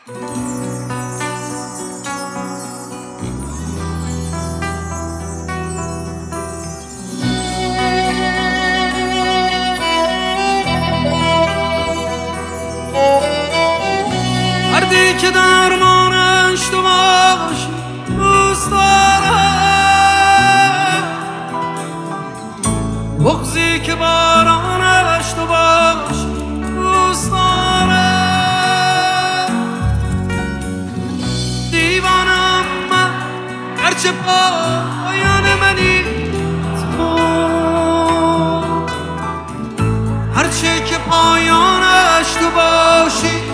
مردی که درمانش تو باشی دوست دارم، بغضی که بارانش تو باشی دوست دارم. دیوانم من هرچه پایان منی تو، هرچه که پایانش تو باشی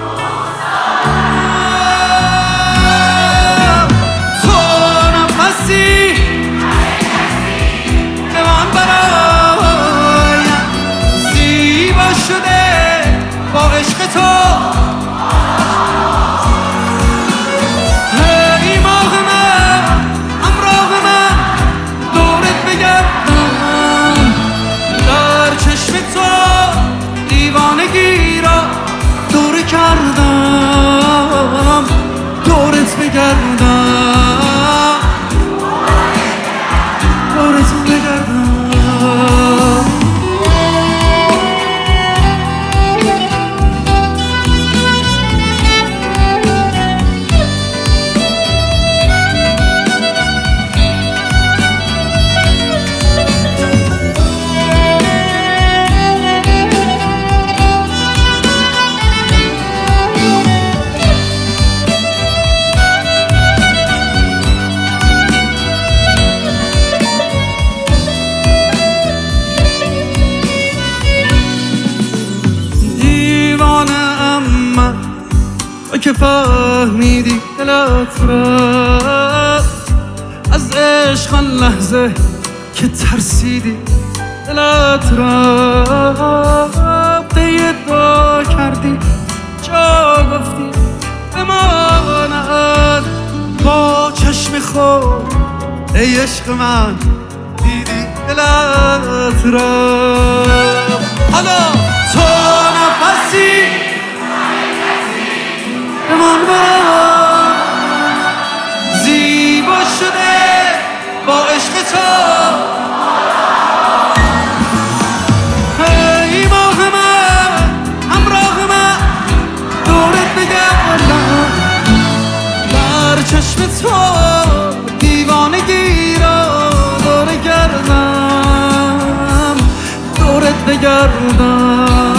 با عشق تو. هی ماه من همراه من دورت بگردم، در چشم تو دیوانگی را دور کردم، دورت بگردم، دورت بگردم. که فهمیدی دلت را از عشق، آن لحظه که ترسیدی دلت را دعا کردی جا گفتی بماند با چشم خود. ای عشق من دیدی دلت را، حالا تو نفسی من برم، زیبا شده با عشق تو. هی ماه من همراه من دورت بگردم، در چشم تو دیوانگی را دور کردم، دورت بگردم،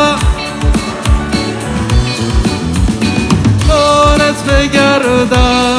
دورت بگردم.